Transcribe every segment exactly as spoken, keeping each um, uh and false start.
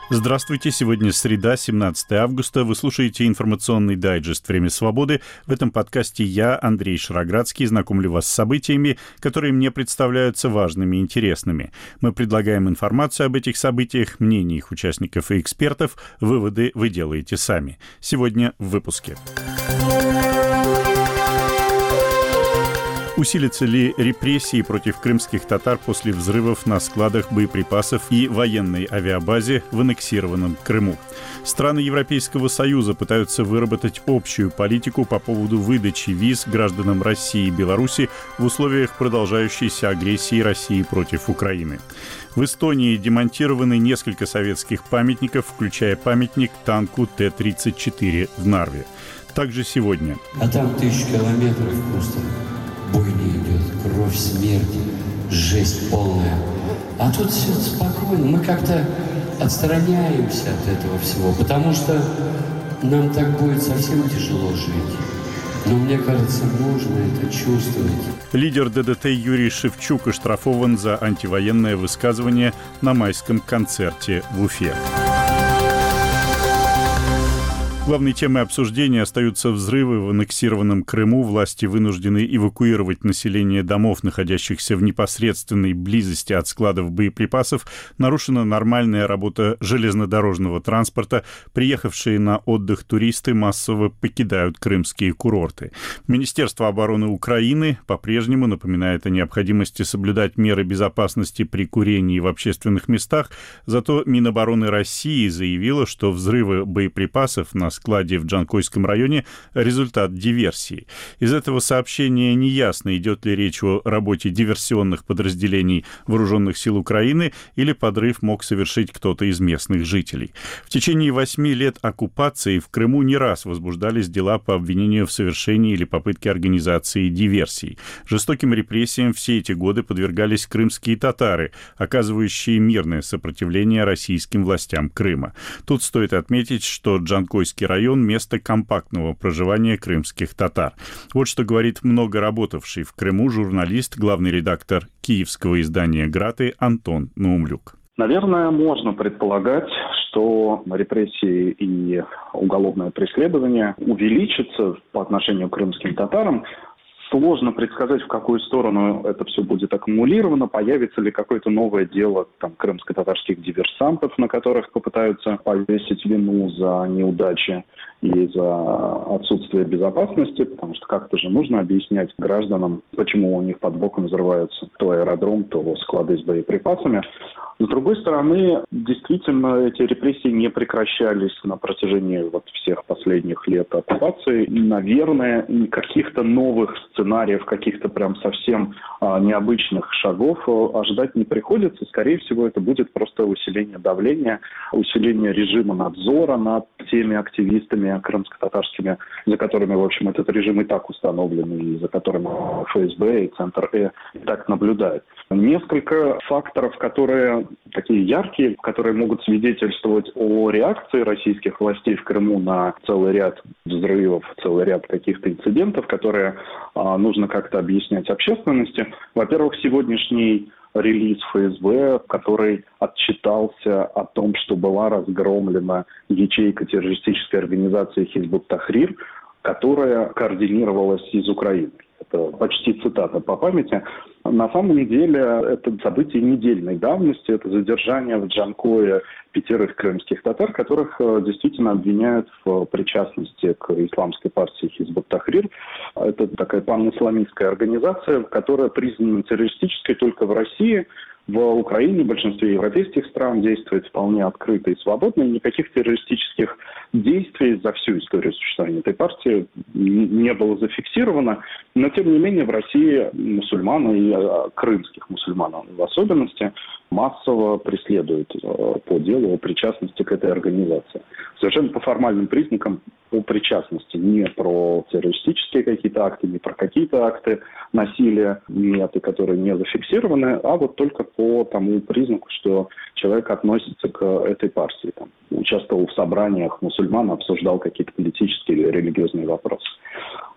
Здравствуйте, сегодня среда, семнадцатое августа. Вы слушаете информационный дайджест «Время свободы». В этом подкасте я, Андрей Шароградский, знакомлю вас с событиями, которые мне представляются важными и интересными. Мы предлагаем информацию об этих событиях, мнения их участников и экспертов. Выводы вы делаете сами. Сегодня в выпуске. Усилятся ли репрессии против крымских татар после взрывов на складах боеприпасов и военной авиабазе в аннексированном Крыму? Страны Европейского Союза пытаются выработать общую политику по поводу выдачи виз гражданам России и Беларуси в условиях продолжающейся агрессии России против Украины. В Эстонии демонтированы несколько советских памятников, включая памятник танку Т тридцать четыре в Нарве. Также сегодня. А там тысячи километров просто бойня идет, кровь, смерти, жесть полная. А тут все спокойно, мы как-то отстраняемся от этого всего, потому что нам так будет совсем тяжело жить. Но мне кажется, нужно это чувствовать. Лидер ДДТ Юрий Шевчук оштрафован за антивоенное высказывание на майском концерте в Уфе. Главной темой обсуждения остаются взрывы в аннексированном Крыму. Власти вынуждены эвакуировать население домов, находящихся в непосредственной близости от складов боеприпасов. Нарушена нормальная работа железнодорожного транспорта. Приехавшие на отдых туристы массово покидают крымские курорты. Министерство обороны Украины по-прежнему напоминает о необходимости соблюдать меры безопасности при курении в общественных местах. Зато Минобороны России заявило, что взрывы боеприпасов на складе в Джанкойском районе – результат диверсии. Из этого сообщения неясно, идет ли речь о работе диверсионных подразделений Вооруженных сил Украины или подрыв мог совершить кто-то из местных жителей. В течение восьми лет оккупации в Крыму не раз возбуждались дела по обвинению в совершении или попытке организации диверсий. Жестоким репрессиям все эти годы подвергались крымские татары, оказывающие мирное сопротивление российским властям Крыма. Тут стоит отметить, что Джанкойский район – место компактного проживания крымских татар. Вот что говорит много работавший в Крыму журналист, главный редактор киевского издания «Граты» Антон Наумлюк. Наверное, можно предполагать, что репрессии и уголовное преследование увеличатся по отношению к крымским татарам. Сложно предсказать, в какую сторону это все будет аккумулировано, появится ли какое-то новое дело там, крымско-татарских диверсантов, на которых попытаются повесить вину за неудачи и за отсутствие безопасности, потому что как-то же нужно объяснять гражданам, почему у них под боком взрываются то аэродром, то склады с боеприпасами. С другой стороны, действительно, эти репрессии не прекращались на протяжении вот всех последних лет оккупации. И, наверное, каких-то новых сценариев, каких-то прям совсем а, необычных шагов ожидать не приходится. Скорее всего, это будет просто усиление давления, усиление режима надзора над теми активистами крымско-татарскими, за которыми, в общем, этот режим и так установлен, и за которыми ФСБ и Центр Э и так наблюдают. Несколько факторов, которые такие яркие, которые могут свидетельствовать о реакции российских властей в Крыму на целый ряд взрывов, целый ряд каких-то инцидентов, которые а, нужно как-то объяснять общественности. Во-первых, сегодняшний релиз ФСБ, который отчитался о том, что была разгромлена ячейка террористической организации Хизбут Тахрир, которая координировалась из Украины. Это почти цитата по памяти. На самом деле это событие недельной давности, это задержание в Джанкое пятерых крымских татар, которых действительно обвиняют в причастности к исламской партии Хизбут Тахрир. Это такая панисламистская организация, которая признана террористической только в России. В Украине, в большинстве европейских стран действует вполне открыто и свободно, и никаких террористических действий за всю историю существования этой партии не было зафиксировано. Но, тем не менее, в России мусульман и крымских мусульман в особенности массово преследуют по делу о причастности к этой организации. Совершенно по формальным признакам о причастности, не про террористические какие-то акты, не про какие-то акты насилия, меты, которые не зафиксированы, а вот только по тому признаку, что человек относится к этой партии. Там, участвовал в собраниях мусульман, обсуждал какие-то политические или религиозные вопросы.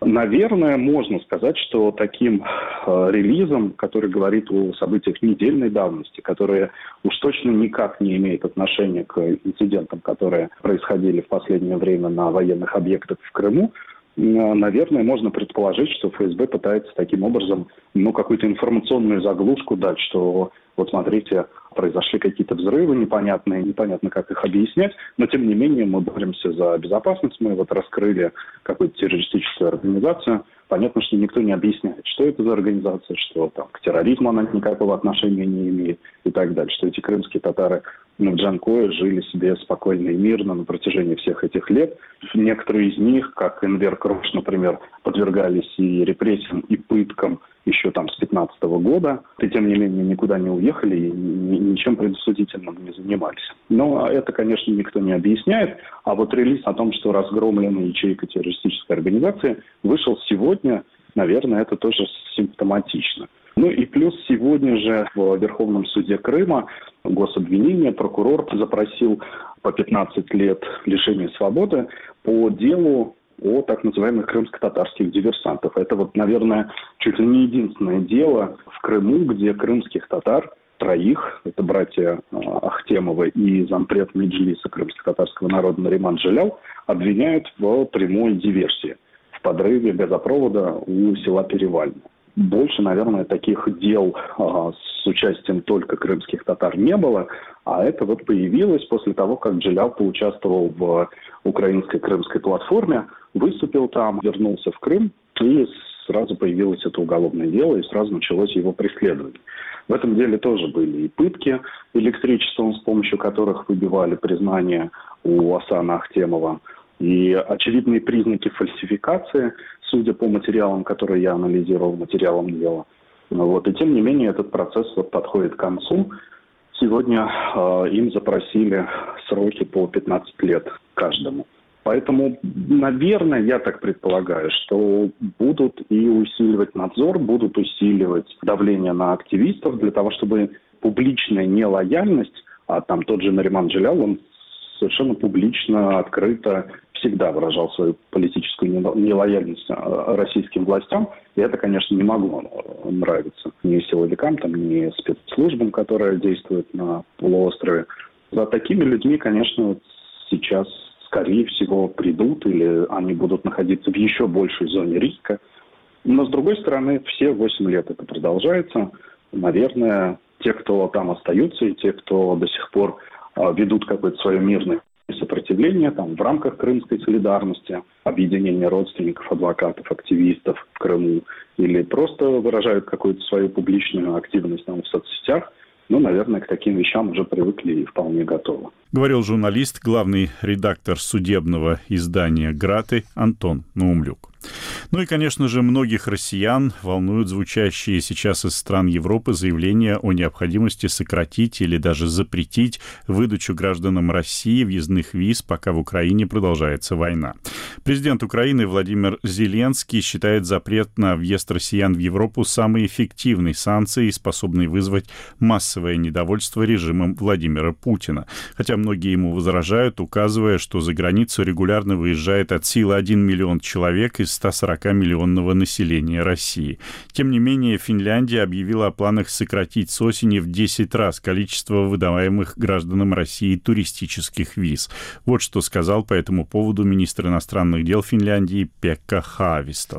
Наверное, можно сказать, что таким э, релизом, который говорит о событиях недельной давности, которые уж точно никак не имеют отношения к инцидентам, которые происходили в последнее время на военных объектах в Крыму, э, наверное, можно предположить, что ФСБ пытается таким образом ну, какую-то информационную заглушку дать, что вот смотрите, произошли какие-то взрывы непонятные, непонятно, как их объяснять, но тем не менее мы боремся за безопасность, мы вот раскрыли какую-то террористическую организацию. Понятно, что никто не объясняет, что это за организация, что там к терроризму она никакого отношения не имеет и так далее, что эти крымские татары в Джанкое жили себе спокойно и мирно на протяжении всех этих лет. Некоторые из них, как Энвер Крош, например, подвергались и репрессиям, и пыткам еще там с пятнадцатого года, и тем не менее никуда не уехали и ничем предосудительным не занимались. Но это, конечно, никто не объясняет. А вот релиз о том, что разгромлена ячейка террористической организации, вышел сегодня, наверное, это тоже симптоматично. Ну и плюс сегодня же в Верховном суде Крыма гособвинение, прокурор запросил по пятнадцать лет лишения свободы по делу о так называемых крымско-татарских диверсантах. Это вот, наверное, чуть ли не единственное дело в Крыму, где крымских татар, троих, это братья Ахтемовы и зампред Меджлиса крымско-татарского народа Нариман Джелял, обвиняют в прямой диверсии, в подрыве газопровода у села Перевальное. Больше, наверное, таких дел а, с участием только крымских татар не было, а это вот появилось после того, как Джелял поучаствовал в украинской крымской платформе, выступил там, вернулся в Крым, и сразу появилось это уголовное дело, и сразу началось его преследование. В этом деле тоже были и пытки электричеством, с помощью которых выбивали признание у Асана Ахтемова, и очевидные признаки фальсификации, судя по материалам, которые я анализировал, материалам дела. Вот. И тем не менее этот процесс вот подходит к концу. Сегодня э, им запросили сроки по пятнадцать лет каждому. Поэтому, наверное, я так предполагаю, что будут и усиливать надзор, будут усиливать давление на активистов для того, чтобы публичная нелояльность, а там тот же Нариман Джелял, он совершенно публично, открыто всегда выражал свою политическую нелояльность российским властям. И это, конечно, не могло нравиться ни силовикам, там, ни спецслужбам, которые действуют на полуострове. За такими людьми, конечно, сейчас, скорее всего, придут или они будут находиться в еще большей зоне риска. Но, с другой стороны, все восемь лет это продолжается. Наверное, те, кто там остаются, и те, кто до сих пор ведут какое-то свое мирное сопротивление там, в рамках крымской солидарности, объединения родственников, адвокатов, активистов в Крыму, или просто выражают какую-то свою публичную активность там, в соцсетях, ну, наверное, к таким вещам уже привыкли и вполне готовы. Говорил журналист, главный редактор судебного издания «Граты» Антон Наумлюк. Ну и, конечно же, многих россиян волнуют звучащие сейчас из стран Европы заявления о необходимости сократить или даже запретить выдачу гражданам России въездных виз, пока в Украине продолжается война. Президент Украины Владимир Зеленский считает запрет на въезд россиян в Европу самой эффективной санкцией, способной вызвать массовое недовольство режимом Владимира Путина. Хотя многие ему возражают, указывая, что за границу регулярно выезжает от силы один миллион человек из ста сорока миллионного населения России. Тем не менее, Финляндия объявила о планах сократить с осени в десять раз количество выдаваемых гражданам России туристических виз. Вот что сказал по этому поводу министр иностранных дел Финляндии Пекка Хааvisto.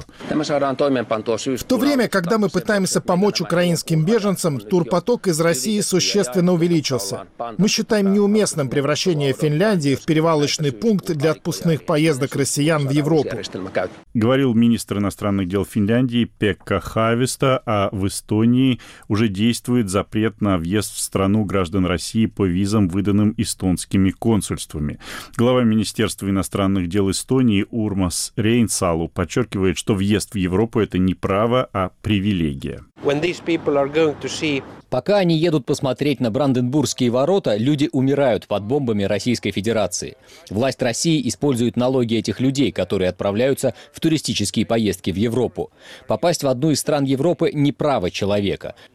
В то время, когда мы пытаемся помочь украинским беженцам, турпоток из России существенно увеличился. Мы считаем неуместным превращение Финляндии в перевалочный пункт для отпускных поездок россиян в Европу. Говорил министр иностранных дел Финляндии Пекка Хааvisto, а в Эстонии уже действует запрет на въезд в страну граждан России по визам, выданным эстонскими консульствами. Глава Министерства иностранных дел Эстонии Урмас Рейнсалу подчеркивает, что въезд в Европу — это не право, а привилегия. Пока они едут посмотреть на Бранденбургские ворота, люди умирают под бомбами Российской Федерации. Власть России использует налоги этих людей, которые отправляются в туристические поездки в Европу. Попасть в одну из стран Европы не право человека.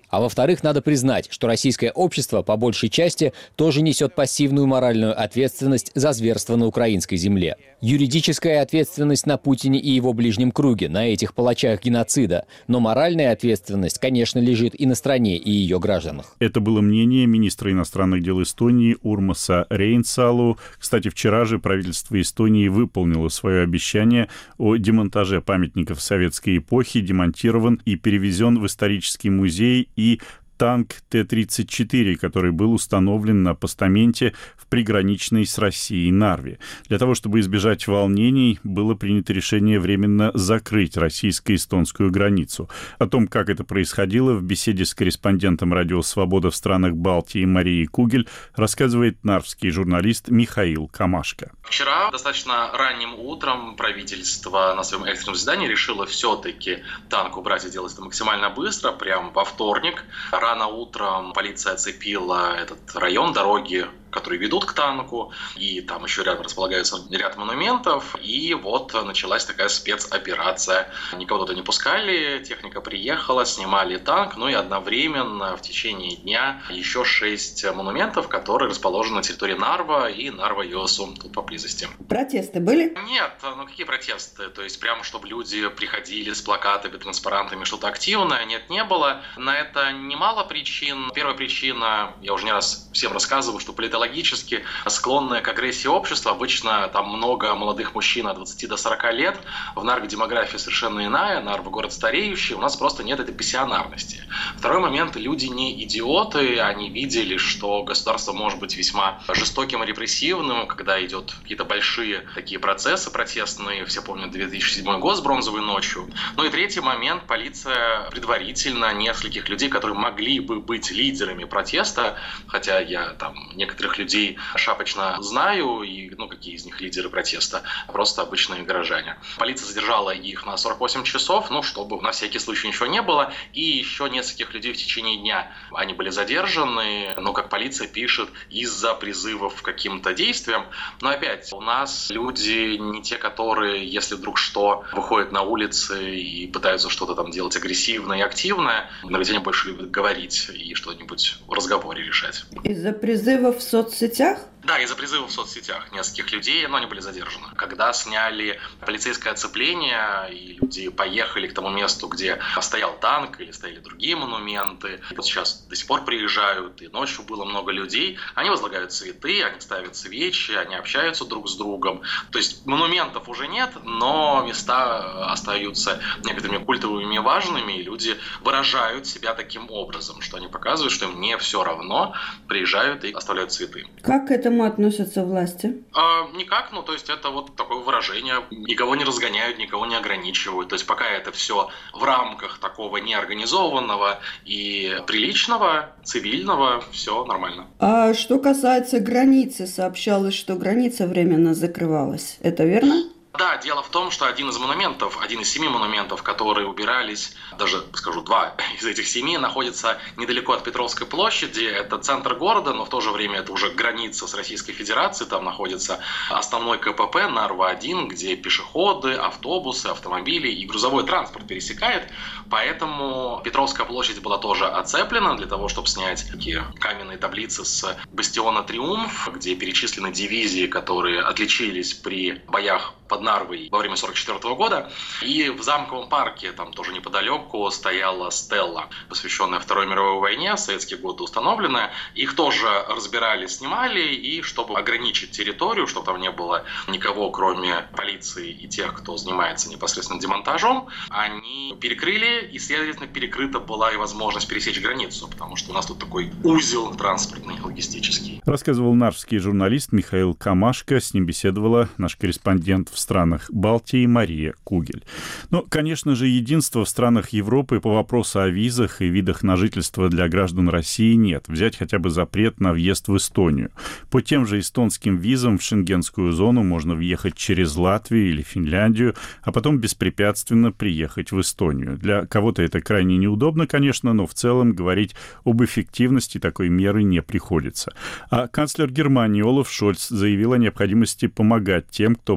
А во-вторых, надо признать, что российское общество по большей части тоже несет пассивную моральную ответственность за зверство на украинской земле. Юридическая ответственность на Путине и его ближнем круге, на этих палачах геноцида. Но моральная ответственность, конечно, лежит и на стране, и ее гражданах. Это было мнение министра иностранных дел Эстонии Урмаса Рейнсалу. Кстати, вчера же правительство Эстонии выполнило свое обещание о демонтаже памятников советской эпохи. Демонтирован и перевезен в исторический музей и танк Т тридцать четыре, который был установлен на постаменте в приграничной с Россией Нарве. Для того, чтобы избежать волнений, было принято решение временно закрыть российско-эстонскую границу. О том, как это происходило, в беседе с корреспондентом «Радио Свобода» в странах Балтии Марией Кугель рассказывает нарвский журналист Михаил Камашко. Вчера достаточно ранним утром правительство на своем экстренном заседании решило все-таки танк убрать и делать это максимально быстро, прямо во вторник. Рано утром полиция оцепила этот район, дороги, которые ведут к танку, и там еще рядом располагаются ряд монументов, и вот началась такая спецоперация. Никого туда не пускали, техника приехала, снимали танк, ну и одновременно в течение дня еще шесть монументов, которые расположены на территории Нарва и Нарва-Йосу, тут поблизости. Протесты были? Нет, ну какие протесты? То есть прямо, чтобы люди приходили с плакатами, транспарантами, что-то активное, нет, не было. На это немало причин. Первая причина, я уже не раз всем рассказываю, что политология логически склонное к агрессии общества. Обычно там много молодых мужчин от двадцати до сорока лет. В Нарве демография совершенно иная. Нарва город стареющий. У нас просто нет этой пассионарности. Второй момент. Люди не идиоты. Они видели, что государство может быть весьма жестоким и репрессивным, когда идет какие-то большие такие процессы протестные. Все помнят две тысячи седьмой год с бронзовой ночью. Ну и третий момент. Полиция предварительно нескольких людей, которые могли бы быть лидерами протеста, хотя я там некоторых людей шапочно знаю, и ну какие из них лидеры протеста, просто обычные горожане. Полиция задержала их на сорок восемь часов, ну, чтобы на всякий случай ничего не было, и еще нескольких людей в течение дня. Они были задержаны, но, как полиция пишет, из-за призывов к каким-то действиям. Но опять, у нас люди не те, которые, если вдруг что, выходят на улицы и пытаются что-то там делать агрессивное и активное, но ведь они больше любят говорить и что-нибудь в разговоре решать. Из-за призывов в соцсетях? Да, из-за призывов в соцсетях нескольких людей, но они были задержаны. Когда сняли полицейское оцепление, и люди поехали к тому месту, где стоял танк или стояли другие монументы, вот сейчас до сих пор приезжают, и ночью было много людей, они возлагают цветы, они ставят свечи, они общаются друг с другом. То есть монументов уже нет, но места остаются некоторыми культовыми и важными, и люди выражают себя таким образом, что они показывают, что им не все равно, приезжают и оставляют цветы. Как к этому относятся власти? А, никак, ну то есть это вот такое выражение. Никого не разгоняют, никого не ограничивают. То есть пока это все в рамках такого неорганизованного и приличного, цивильного, все нормально. А что касается границы, сообщалось, что граница временно закрывалась. Это верно? Да, дело в том, что один из монументов, один из семи монументов, которые убирались, даже, скажу, два из этих семи, находится недалеко от Петровской площади. Это центр города, но в то же время это уже граница с Российской Федерацией. Там находится основной ка пэ пэ Нарва один, где пешеходы, автобусы, автомобили и грузовой транспорт пересекает. Поэтому Петровская площадь была тоже оцеплена для того, чтобы снять такие каменные таблицы с бастиона Триумф, где перечислены дивизии, которые отличились при боях под Нарвой во время сорок четвёртого года. И в Замковом парке, там тоже неподалеку, стояла стелла, посвященная Второй мировой войне, в советские годы установленная. Их тоже разбирали, снимали, и чтобы ограничить территорию, чтобы там не было никого, кроме полиции и тех, кто занимается непосредственно демонтажом, они перекрыли, и, следовательно, перекрыта была и возможность пересечь границу, потому что у нас тут такой узел транспортный, логистический. Рассказывал нарвский журналист Михаил Камашко. С ним беседовала наш корреспондент в странах Балтии Мария Кугель. Но, конечно же, единства в странах Европы по вопросу о визах и видах на жительство для граждан России нет. Взять хотя бы запрет на въезд в Эстонию. По тем же эстонским визам в шенгенскую зону можно въехать через Латвию или Финляндию, а потом беспрепятственно приехать в Эстонию. Для кого-то это крайне неудобно, конечно, но в целом говорить об эффективности такой меры не приходится. А канцлер Германии Олаф Шольц заявил о необходимости помогать тем, кто покидает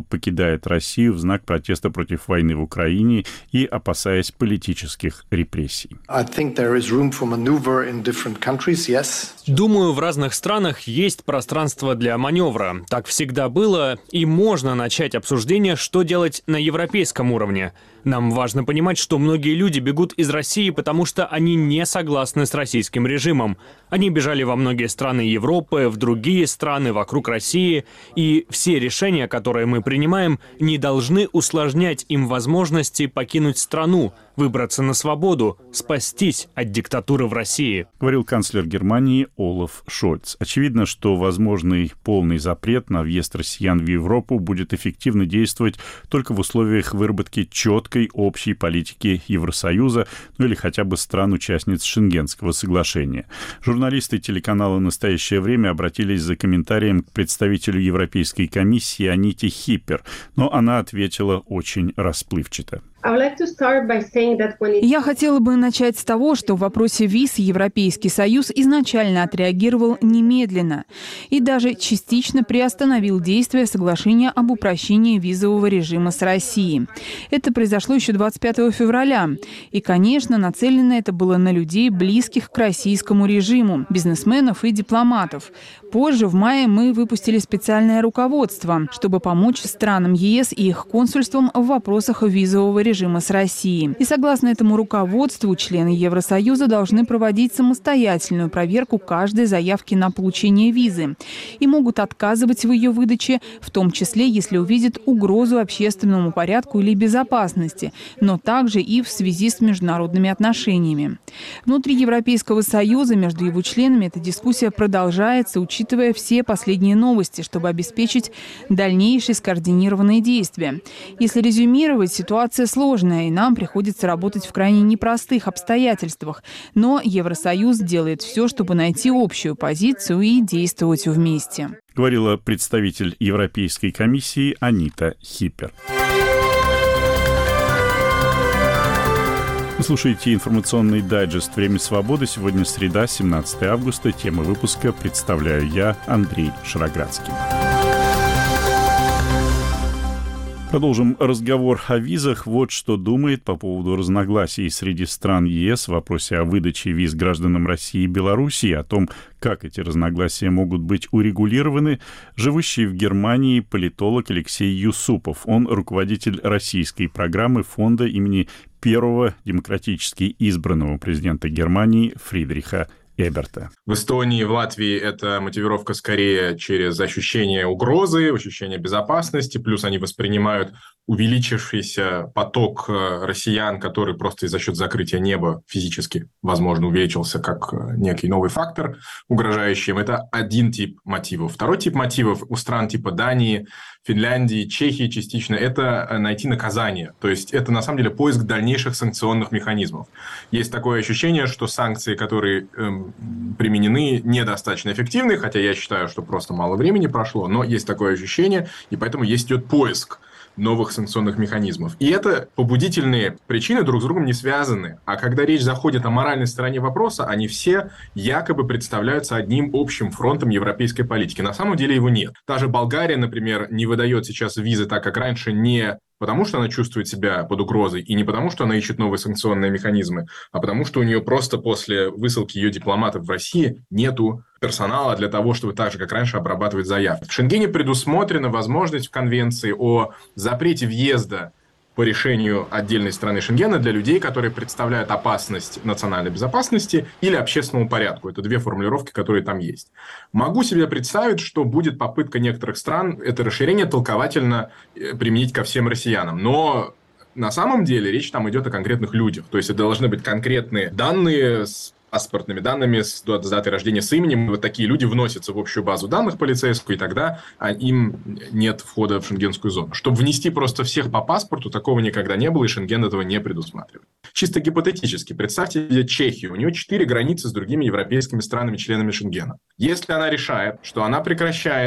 покидает Россию в знак протеста против войны в Украине и опасаясь политических репрессий. Думаю, в разных странах есть пространство для маневра. Так всегда было, и можно начать обсуждение, что делать на европейском уровне. Нам важно понимать, что многие люди бегут из России, потому что они не согласны с российским режимом. Они бежали во многие страны Европы, в другие страны вокруг России, и все решения, которые мы принимаем, не должны усложнять им возможности покинуть страну, выбраться на свободу, спастись от диктатуры в России. Говорил канцлер Германии Олаф Шольц. Очевидно, что возможный полный запрет на въезд россиян в Европу будет эффективно действовать только в условиях выработки четкой общей политики Евросоюза, ну или хотя бы стран-участниц Шенгенского соглашения. Журналисты телеканала «Настоящее время» обратились за комментарием к представителю Европейской комиссии Аните Хиппер, но она ответила очень расплывчато. Я хотела бы начать с того, что в вопросе виз Европейский Союз изначально отреагировал немедленно и даже частично приостановил действие соглашения об упрощении визового режима с Россией. Это произошло еще двадцать пятого февраля. И, конечно, нацелено это было на людей, близких к российскому режиму, бизнесменов и дипломатов. Позже, в мае, мы выпустили специальное руководство, чтобы помочь странам ЕС и их консульствам в вопросах визового режима. режима с Россией. И согласно этому руководству, члены Евросоюза должны проводить самостоятельную проверку каждой заявки на получение визы и могут отказывать в ее выдаче, в том числе, если увидят угрозу общественному порядку или безопасности, но также и в связи с международными отношениями. Внутри Европейского Союза между его членами эта дискуссия продолжается, учитывая все последние новости, чтобы обеспечить дальнейшие скоординированные действия. Если резюмировать, ситуация сложная, и нам приходится работать в крайне непростых обстоятельствах. Но Евросоюз делает все, чтобы найти общую позицию и действовать вместе. Говорила представитель Европейской комиссии Анита Хиппер. Вы слушаете информационный дайджест «Время свободы». Сегодня среда, семнадцатое августа. Тема выпуска представляю я, Андрей Шароградский. Продолжим разговор о визах. Вот что думает по поводу разногласий среди стран ЕС в вопросе о выдаче виз гражданам России и Белоруссии, о том, как эти разногласия могут быть урегулированы, живущий в Германии политолог Алексей Юсупов. Он руководитель российской программы фонда имени первого демократически избранного президента Германии Фридриха Эберта. В Эстонии и в Латвии эта мотивировка скорее через ощущение угрозы, ощущение безопасности, плюс они воспринимают увеличившийся поток россиян, который просто за счет закрытия неба физически, возможно, увеличился как некий новый фактор, угрожающий им. Это один тип мотивов. Второй тип мотивов у стран типа Дании, Финляндии, Чехии частично – это найти наказание. То есть это, на самом деле, поиск дальнейших санкционных механизмов. Есть такое ощущение, что санкции, которые эм, применены, недостаточно эффективны, хотя я считаю, что просто мало времени прошло, но есть такое ощущение, и поэтому есть идет поиск новых санкционных механизмов. И это побудительные причины друг с другом не связаны. А когда речь заходит о моральной стороне вопроса, они все якобы представляются одним общим фронтом европейской политики. На самом деле его нет. Та же Болгария, например, не выдает сейчас визы так, как раньше, не потому что она чувствует себя под угрозой, и не потому что она ищет новые санкционные механизмы, а потому что у нее просто после высылки ее дипломатов в России нету персонала для того, чтобы так же, как раньше, обрабатывать заявки. В Шенгене предусмотрена возможность в Конвенции о запрете въезда по решению отдельной страны Шенгена для людей, которые представляют опасность национальной безопасности или общественному порядку. Это две формулировки, которые там есть. Могу себе представить, что будет попытка некоторых стран это расширение толковательно применить ко всем россиянам. Но на самом деле речь там идет о конкретных людях. То есть это должны быть конкретные данные с паспортными данными, с датой рождения, с именем. Вот такие люди вносятся в общую базу данных полицейскую, и тогда им нет входа в шенгенскую зону. Чтобы внести просто всех по паспорту, такого никогда не было, и Шенген этого не предусматривает. Чисто гипотетически, представьте себе Чехию. У нее четыре границы с другими европейскими странами-членами Шенгена. Если она решает, что она прекращает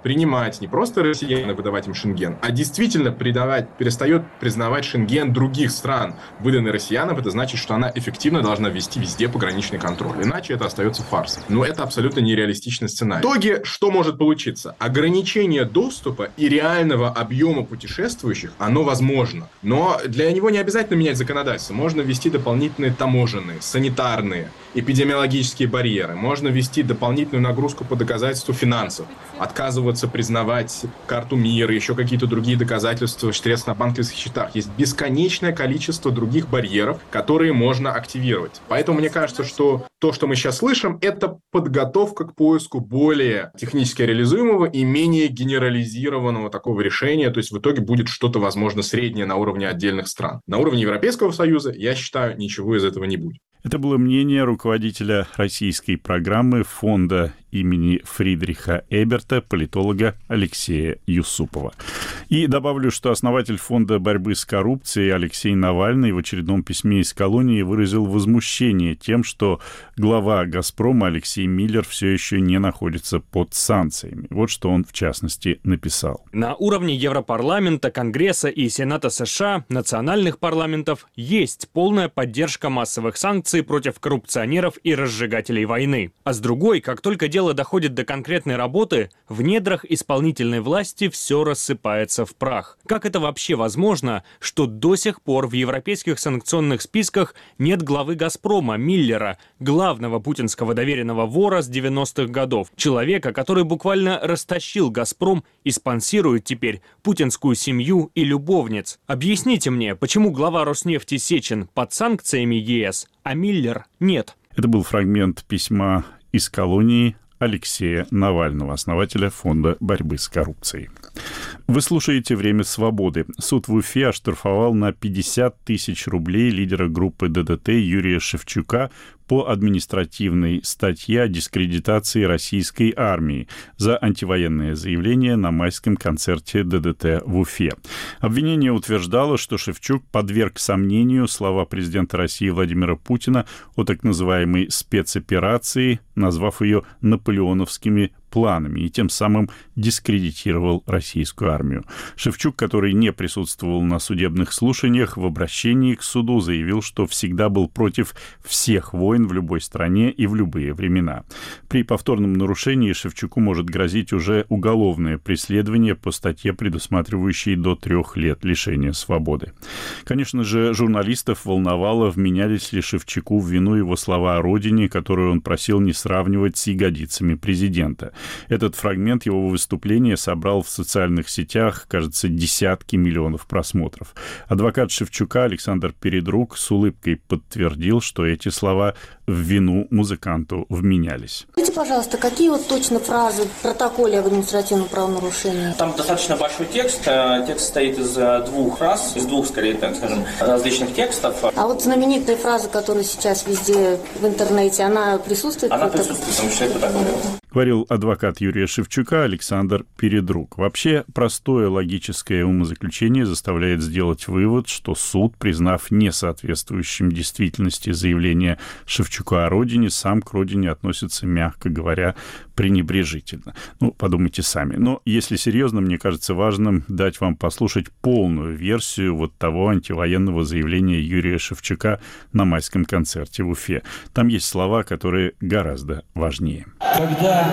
принимать не просто россиян и выдавать им Шенген, а действительно придавать, перестает признавать Шенген других стран, выданный россиянам, это значит, что она эффективно должна ввести везде пограничный контроль. Иначе это остается фарсом. Но это абсолютно нереалистичный сценарий. В итоге, что может получиться? Ограничение доступа и реального объема путешествующих, оно возможно. Но для него не обязательно менять законодательство. Можно ввести дополнительные таможенные, санитарные, эпидемиологические барьеры. Можно ввести дополнительную нагрузку по доказательству финансов. Отказываться признавать карту мира, еще какие-то другие доказательства средств на банковских счетах. Есть бесконечное количество других барьеров, которые можно активировать. Поэтому мне кажется, что то, что мы сейчас слышим, это подготовка к поиску более технически реализуемого и менее генерализированного такого решения. То есть в итоге будет что-то, возможно, среднее на уровне отдельных стран. На уровне Европейского Союза, я считаю, ничего из этого не будет. Это было мнение руководителя российской программы фонда имени Фридриха Эберта, политолога Алексея Юсупова. И добавлю, что основатель фонда борьбы с коррупцией Алексей Навальный в очередном письме из колонии выразил возмущение тем, что глава «Газпрома» Алексей Миллер все еще не находится под санкциями. Вот что он, в частности, написал. На уровне Европарламента, Конгресса и Сената США, национальных парламентов, есть полная поддержка массовых санкций против коррупционеров и разжигателей войны. А с другой, как только дело доходит до конкретной работы, в недрах исполнительной власти все рассыпается в прах. Как это вообще возможно, что до сих пор в европейских санкционных списках нет главы «Газпрома» Миллера, главного путинского доверенного вора с девяностых годов, человека, который буквально растащил «Газпром» и спонсирует теперь путинскую семью и любовниц? Объясните мне, почему глава Роснефти Сечин под санкциями ЕС, а Миллер нет? Это был фрагмент письма из колонии Алексея Навального, основателя фонда борьбы с коррупцией. Вы слушаете «Время свободы». Суд в Уфе оштрафовал на пятьдесят тысяч рублей лидера группы ДДТ Юрия Шевчука по административной статье о дискредитации российской армии за антивоенное заявление на майском концерте ДДТ в Уфе. Обвинение утверждало, что Шевчук подверг сомнению слова президента России Владимира Путина о так называемой спецоперации, назвав ее наполеоновскими планами, и тем самым дискредитировал российскую армию. Шевчук, который не присутствовал на судебных слушаниях, в обращении к суду заявил, что всегда был против всех войн в любой стране и в любые времена. При повторном нарушении Шевчуку может грозить уже уголовное преследование по статье, предусматривающей до трех лет лишения свободы. Конечно же, журналистов волновало, вменялись ли Шевчуку в вину его слова о родине, которую он просил не сравнивать с ягодицами президента. Этот фрагмент его выступления собрал в социальных сетях, кажется, десятки миллионов просмотров. Адвокат Шевчука Александр Передрук с улыбкой подтвердил, что эти слова в вину музыканту вменялись. Скажите, пожалуйста, какие вот точно фразы в протоколе об административном правонарушении? Там достаточно большой текст. Текст состоит из двух фраз, из двух, скорее, так скажем, различных текстов. А вот знаменитая фраза, которая сейчас везде в интернете, она присутствует? Она присутствует, потому что это такое. Говорил адвокат Юрия Шевчука Александр Передрук. Вообще, простое логическое умозаключение заставляет сделать вывод, что суд, признав несоответствующим действительности заявление Шевчука о родине, сам к родине относится, мягко говоря, пренебрежительно. Ну, подумайте сами. Но, если серьезно, мне кажется важным дать вам послушать полную версию вот того антивоенного заявления Юрия Шевчука на майском концерте в Уфе. Там есть слова, которые гораздо важнее. Когда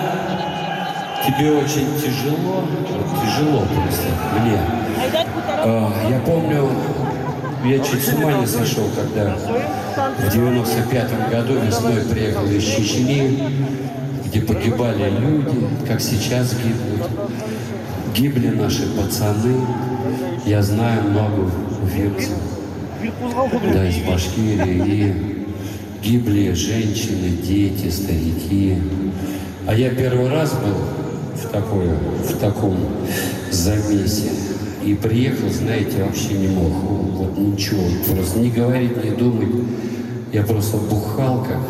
тебе очень тяжело, вот тяжело просто мне. Э, я помню, я чуть с ума не сошел, когда в девяносто пятом году весной приехал из Чечни, где погибали люди, как сейчас гибнут. Гибли наши пацаны. Я знаю много уфимцев, да, из Башкирии. И гибли женщины, дети, старики. А я первый раз был в, такой, в таком замесе. И приехал, знаете, вообще не мог. Вот ничего, просто не говорить, не думать. Я просто бухал как...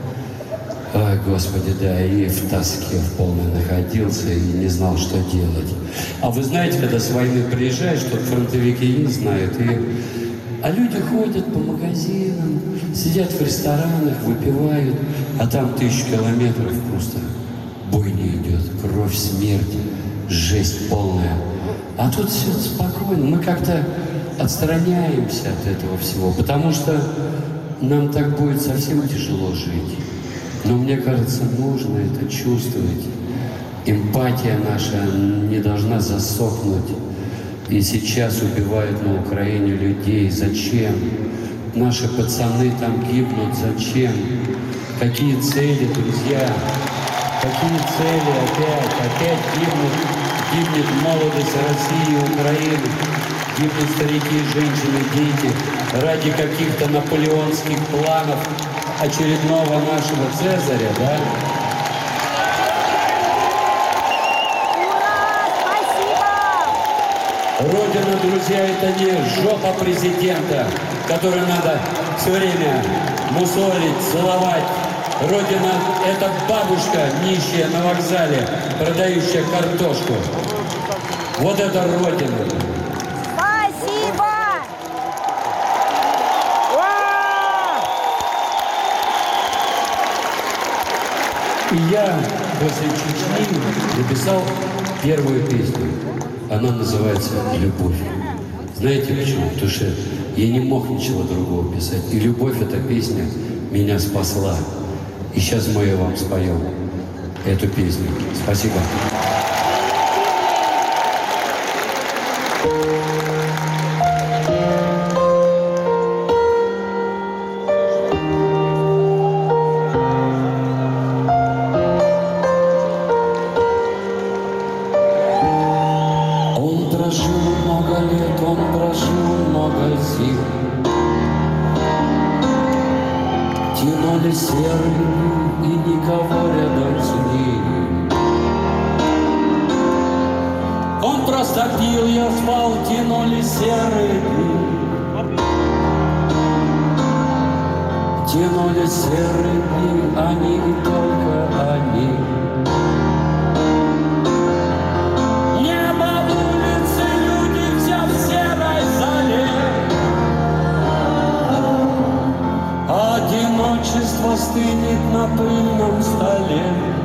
Ой, Господи, да, и в тоске в полной находился, и не знал, что делать. А вы знаете, когда с войны приезжаешь, тут фронтовики не знают, и... А люди ходят по магазинам, сидят в ресторанах, выпивают, а там тысячу километров просто бойня идет, кровь, смерть, жесть полная. А тут все спокойно. Мы как-то отстраняемся от этого всего, потому что нам так будет совсем тяжело жить. Но мне кажется, нужно это чувствовать. Эмпатия наша не должна засохнуть. И сейчас убивают на Украине людей. Зачем? Наши пацаны там гибнут. Зачем? Какие цели, друзья? Какие цели опять? Опять гибнут, гибнет молодость России и Украины. Гибнут старики, женщины, дети. Ради каких-то наполеонских планов очередного нашего Цезаря, да? Родина, друзья, это не жопа президента, которую надо все время мусолить, целовать. Родина – это бабушка нищая на вокзале, продающая картошку. Вот это Родина. Спасибо! И я после Чечни написал первую песню. Она называется «Любовь». Знаете почему? Потому что я не мог ничего другого писать. И «Любовь» — эта песня меня спасла. И сейчас мы ее вам споем, эту песню. Спасибо. Он прожил много лет, он прожил много зим. Тянули серые и никого рядом с ним. Он просто пил, я спал, тянули серые дни. Тянули серые дни, они и только они. Небо, улицы, люди, все в серой зале. Одиночество стынет на пыльном столе.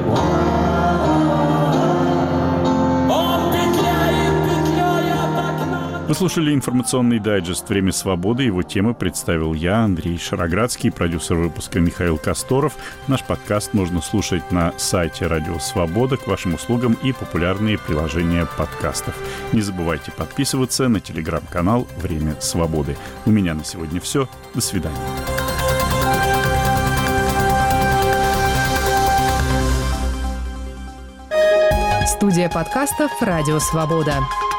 Он петляет, петляя от окна. Вы слушали информационный дайджест «Время свободы». Его темы представил я, Андрей Шароградский, продюсер выпуска Михаил Косторов. Наш подкаст можно слушать на сайте Радио Свобода, к вашим услугам и популярные приложения подкастов. Не забывайте подписываться на телеграм-канал «Время свободы». У меня на сегодня все. До свидания. Студия подкастов «Радио Свобода».